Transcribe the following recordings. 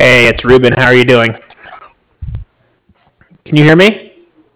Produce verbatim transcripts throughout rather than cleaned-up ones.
Hey, it's Ruben. How are you doing? Can you hear me?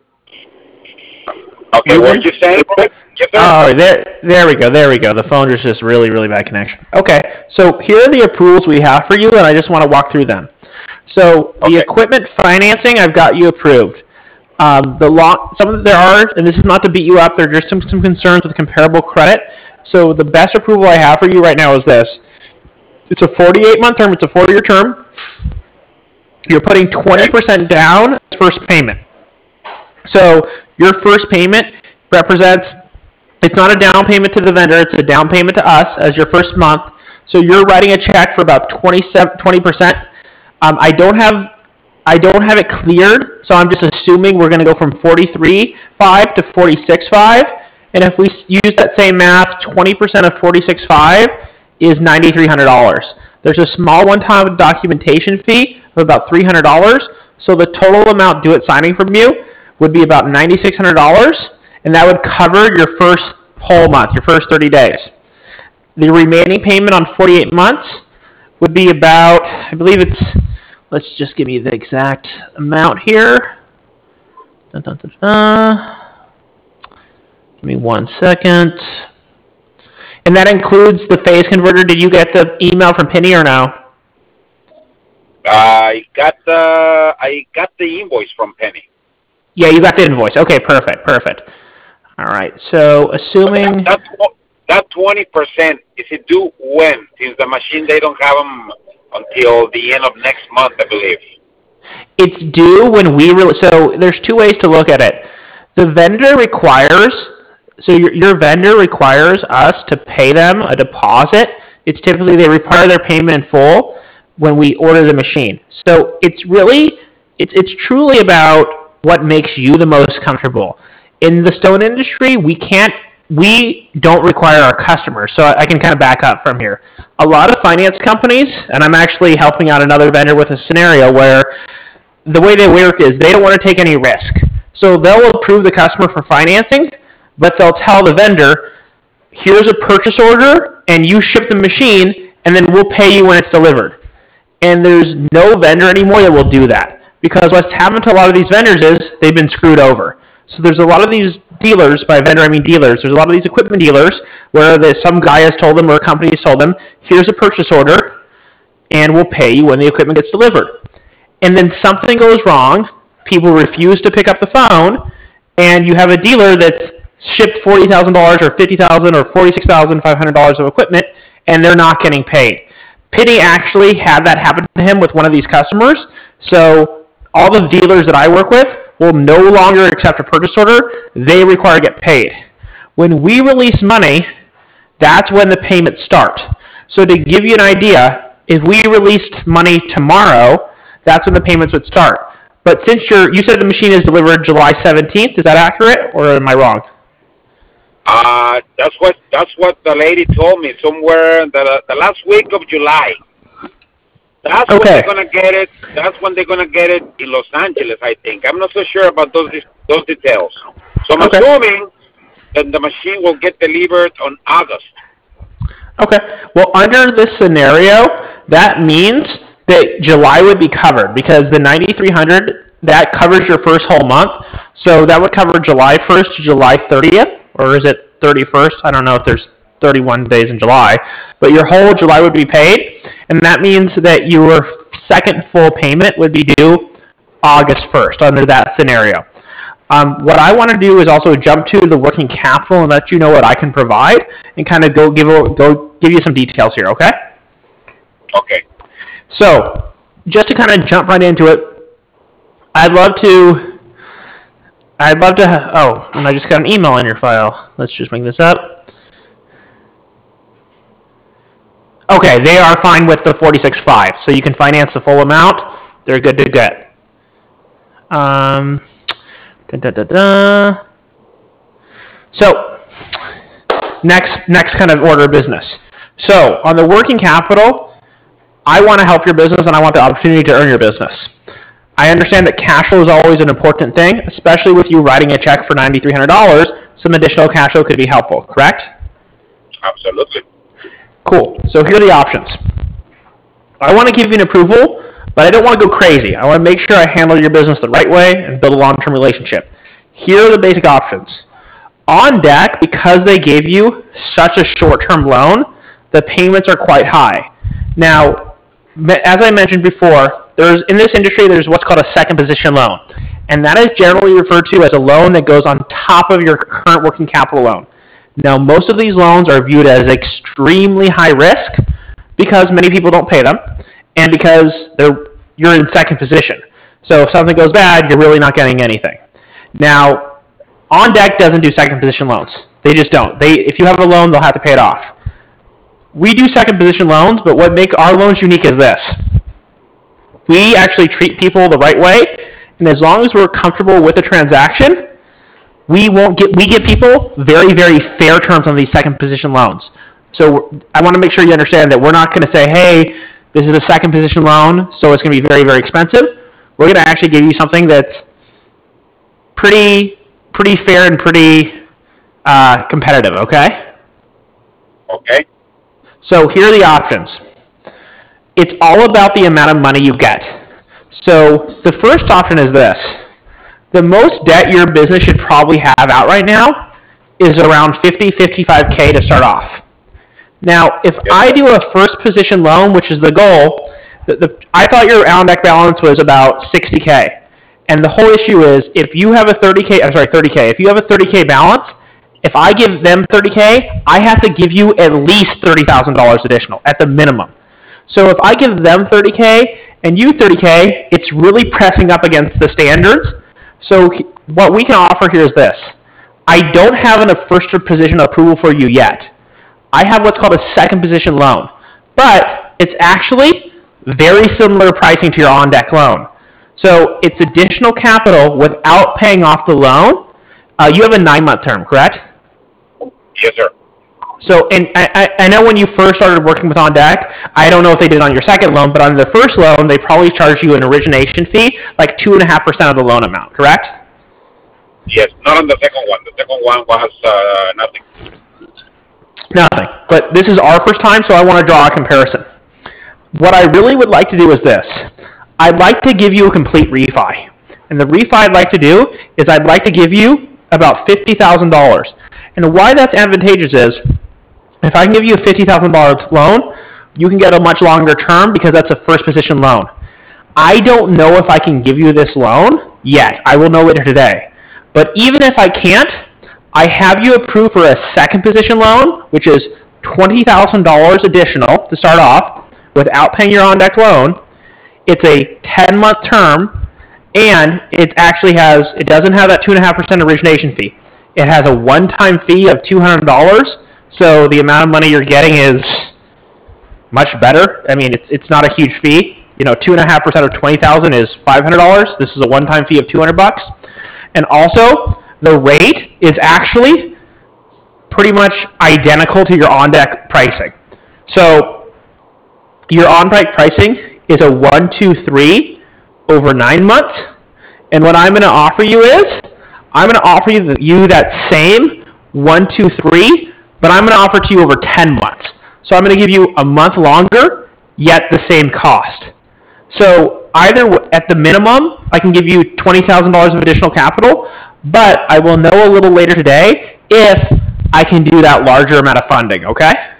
Okay, what Ruben? did you say? Yes, sir. Oh, there, there we go. There we go. The phone is just really, really bad connection. Okay, so here are the approvals we have for you, and I just want to walk through them. So the Okay. equipment financing, I've got you approved. Um, the long, some of there are, and this is not to beat you up. There are just some some concerns with comparable credit. So the best approval I have for you right now is this. It's a forty-eight month term. It's a four-year term. You're putting twenty Okay. percent down as first payment. So your first payment represents, it's not a down payment to the vendor, it's a down payment to us as your first month. So you're writing a check for about twenty-seven, twenty percent. Um, I don't have I don't have it cleared, so I'm just assuming we're going to go from forty-three point five to forty-six point five. And if we use that same math, twenty percent of forty-six point five is nine thousand three hundred dollars. There's a small one-time documentation fee of about three hundred dollars. So the total amount due at signing from you would be about nine thousand six hundred dollars, and that would cover your first whole month, your first thirty days. The remaining payment on forty-eight months would be about, I believe it's, let's just give me the exact amount here. Dun, dun, dun, dun. Give me one second. And that includes the phase converter. Did you get the email from Penny or no? I got the I got the invoice from Penny. Yeah, you got the invoice. Okay, perfect, perfect. All right, so assuming... That, that, that twenty percent, is it due when? Since the machine, they don't have them until the end of next month, I believe. It's due when we... Re- so there's two ways to look at it. The vendor requires... So your, your vendor requires us to pay them a deposit. It's typically they require their payment in full when we order the machine. So it's really... It's, it's truly about what makes you the most comfortable. In the stone industry, we can't, we don't require our customers. So I can kind of back up from here. A lot of finance companies, and I'm actually helping out another vendor with a scenario where the way they work is they don't want to take any risk. So they'll approve the customer for financing, but they'll tell the vendor, here's a purchase order, and you ship the machine, and then we'll pay you when it's delivered. And there's no vendor anymore that will do that. Because what's happened to a lot of these vendors is they've been screwed over. So there's a lot of these dealers, by vendor I mean dealers, there's a lot of these equipment dealers where some guy has told them or a company has told them, here's a purchase order, and we'll pay you when the equipment gets delivered. And then something goes wrong, people refuse to pick up the phone, and you have a dealer that's shipped forty thousand dollars or fifty thousand dollars or forty-six thousand five hundred dollars of equipment, and they're not getting paid. Penny actually had that happen to him with one of these customers, so all the dealers that I work with will no longer accept a purchase order. They require to get paid. When we release money, that's when the payments start. So to give you an idea, if we released money tomorrow, that's when the payments would start. But since you're, you said the machine is delivered July seventeenth, is that accurate, or am I wrong? Uh, that's what that's what the lady told me. Somewhere the the last week of July. That's when Okay. they're gonna get it. That's when they're gonna get it in Los Angeles, I think. I'm not so sure about those those details. So I'm Okay. assuming that the machine will get delivered on August. Okay. Well, under this scenario, that means that July would be covered because the nine thousand three hundred dollars, that covers your first whole month. So that would cover July first to July thirtieth, or is it thirty-first? I don't know if there's thirty-one days in July, but your whole July would be paid, and that means that your second full payment would be due August first under that scenario. Um, what I want to do is also jump to the working capital and let you know what I can provide, and kind of go give go give you some details here. Okay. Okay. So, just to kind of jump right into it, I'd love to. I'd love to. Oh, and I just got an email in your file. Let's just bring this up. Okay, they are fine with the forty-six point five, so you can finance the full amount. They're good to get. Um, da, da, da, da. So, next next kind of order of business. So, on the working capital, I want to help your business and I want the opportunity to earn your business. I understand that cash flow is always an important thing, especially with you writing a check for nine thousand three hundred dollars. Some additional cash flow could be helpful, correct? Absolutely. Cool. So here are the options. I want to give you an approval but I don't want to go crazy. I want to make sure I handle your business the right way and build a long-term relationship. Here are the basic options. On deck, because they gave you such a short-term loan, the payments are quite high. Now, as I mentioned before, there's in this industry, there's what's called a second position loan. And that is generally referred to as a loan that goes on top of your current working capital loan. Now, most of these loans are viewed as extremely high risk because many people don't pay them and because they're, you're in second position. So if something goes bad, you're really not getting anything. Now, On Deck doesn't do second position loans. They just don't. They, if you have a loan, they'll have to pay it off. We do second position loans, but what makes our loans unique is this. We actually treat people the right way, and as long as we're comfortable with the transaction, we won't get we give people very, very fair terms on these second position loans. So I want to make sure you understand that we're not going to say, hey, this is a second position loan, so it's going to be very, very expensive. We're going to actually give you something that's pretty pretty fair and pretty uh, competitive, okay? Okay. So here are the options. It's all about the amount of money you get. So the first option is this. The most debt your business should probably have out right now is around fifty, fifty-five K to start off. Now, if I do a first position loan, which is the goal, the, the, I thought your on deck balance was about sixty K. And the whole issue is if you have a thirty K, I'm sorry, thirty K, if you have a thirty K balance, if I give them thirty K, I have to give you at least thirty thousand dollars additional at the minimum. So if I give them thirty K and you thirty K, it's really pressing up against the standards. So what we can offer here is this. I don't have a first position approval for you yet. I have what's called a second position loan, but it's actually very similar pricing to your on-deck loan. So it's additional capital without paying off the loan. Uh, you have a nine-month term, correct? Yes, sir. So, and I, I know when you first started working with On Deck, I don't know if they did on your second loan, but on the first loan, they probably charged you an origination fee, like two and a half percent of the loan amount, correct? Yes, not on the second one. The second one was uh, nothing. Nothing. But this is our first time, so I want to draw a comparison. What I really would like to do is this. I'd like to give you a complete refi. And the refi I'd like to do is I'd like to give you about fifty thousand dollars. And why that's advantageous is if I can give you a fifty thousand dollars loan, you can get a much longer term because that's a first position loan. I don't know if I can give you this loan yet. I will know later today. But even if I can't, I have you approved for a second position loan, which is twenty thousand dollars additional to start off without paying your on-deck loan. It's a ten-month term, and it actually has, it doesn't have that two point five percent origination fee. It has a one-time fee of two hundred dollars, so the amount of money you're getting is much better. I mean, it's it's not a huge fee. You know, two point five percent of twenty thousand dollars is five hundred dollars. This is a one-time fee of two hundred bucks. And also, the rate is actually pretty much identical to your on-deck pricing. So your on-deck pricing is a one, two, three over nine months. And what I'm going to offer you is I'm going to offer you, you that same one, two, three, but I'm going to offer it to you over ten months. So I'm going to give you a month longer, yet the same cost. So either at the minimum, I can give you twenty thousand dollars of additional capital, but I will know a little later today if I can do that larger amount of funding, okay?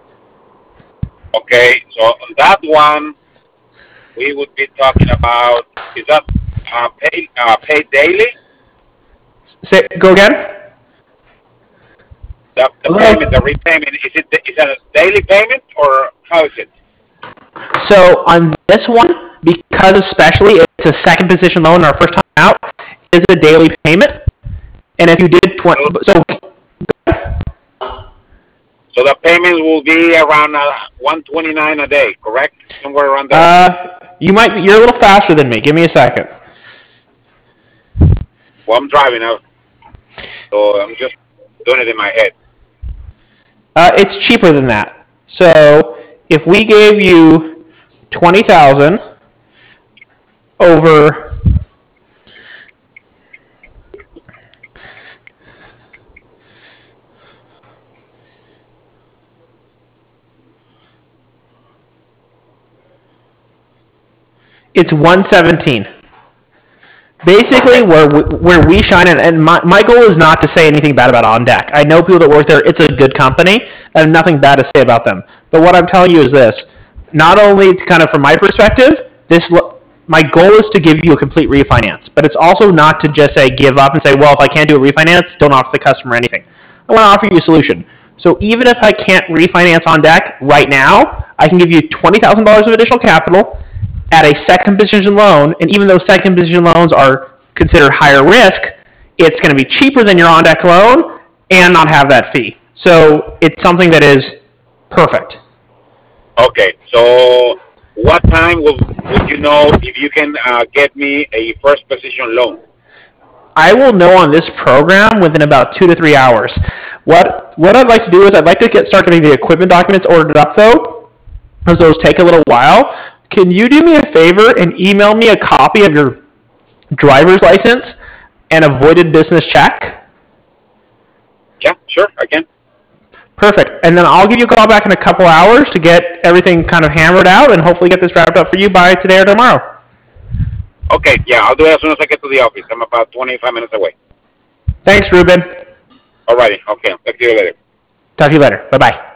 Okay, so on that one, we would be talking about, is that uh, paid, uh, paid daily? Say, go again? The, the payment, the repayment, is it, is it a daily payment or how is it? So on this one, because especially it's a second position loan, our first time out, is a daily payment. And if you did twenty, so So the payment will be around uh, one twenty-nine a day, correct? Somewhere around there. uh, you might you're a little faster than me. Give me a second. Well, I'm driving out, so I'm just doing it in my head. Uh, it's cheaper than that. So if we gave you twenty thousand over It's one seventeen. Basically, where we, where we shine, and, and my, my goal is not to say anything bad about On Deck. I know people that work there. It's a good company. I have nothing bad to say about them. But what I'm telling you is this. Not only kind of from my perspective, this my goal is to give you a complete refinance. But it's also not to just say give up and say, well, if I can't do a refinance, don't offer the customer anything. I want to offer you a solution. So even if I can't refinance On Deck right now, I can give you twenty thousand dollars of additional capital at a second position loan, and even though second position loans are considered higher risk, it's going to be cheaper than your On Deck loan and not have that fee. So it's something that is perfect. Okay, so what time will, would you know if you can uh, get me a first position loan? I will know on this program within about two to three hours. What what I'd like to do is I'd like to get start getting the equipment documents ordered up though, as those take a little while. Can you do me a favor and email me a copy of your driver's license and a voided business check? Yeah, sure, I can. Perfect. And then I'll give you a call back in a couple hours to get everything kind of hammered out and hopefully get this wrapped up for you by today or tomorrow. Okay, yeah, I'll do it as soon as I get to the office. I'm about twenty-five minutes away. Thanks, Ruben. Alrighty, okay, talk to you later. Talk to you later. Bye-bye.